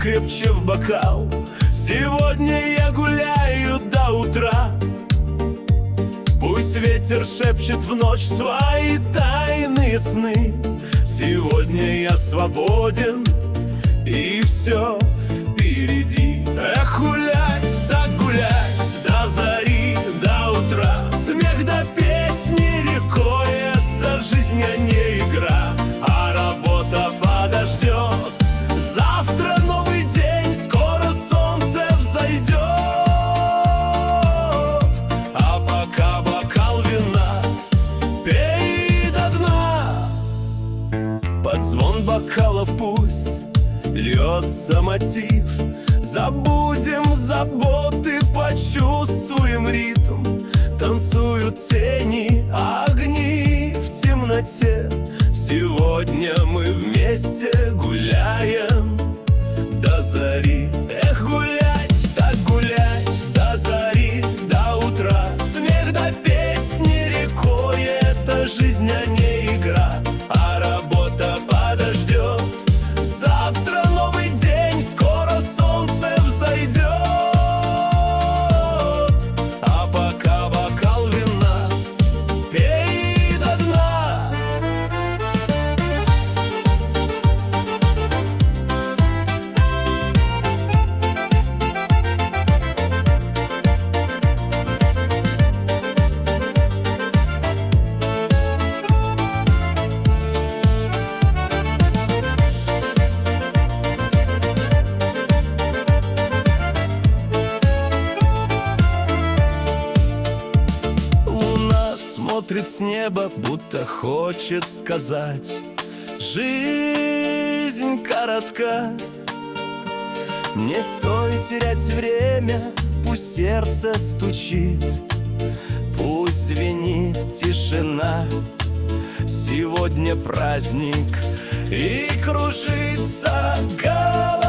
покрепче в бокал. Сегодня я гуляю до утра. Пусть ветер шепчет в ночь свои тайные сны. Сегодня я свободен, и все впереди. Эх, гулять, так гулять, до зари, до утра. Смех до песни рекой, это жизнь, а не игра. А работа подождет, завтра новый день, скоро солнце взойдет. А пока бокал вина пей до дна. Под звон бокалов пусть льется мотив. Забудем заботы, почувствуем ритм. Танцуют тени, огни в темноте. Сегодня мы вместе гуляем до зари. Эх, гулять, так гулять, до зари, до утра. Смех до песни рекой, это жизнь, а не игра. А работа подождет, завтра новый день, скоро солнце взойдет. А пока бокал вина пей до дна. Смотрит с неба, будто хочет сказать: жизнь коротка, не стоит терять время. Пусть сердце стучит, пусть звенит тишина. Сегодня праздник, и кружится голова.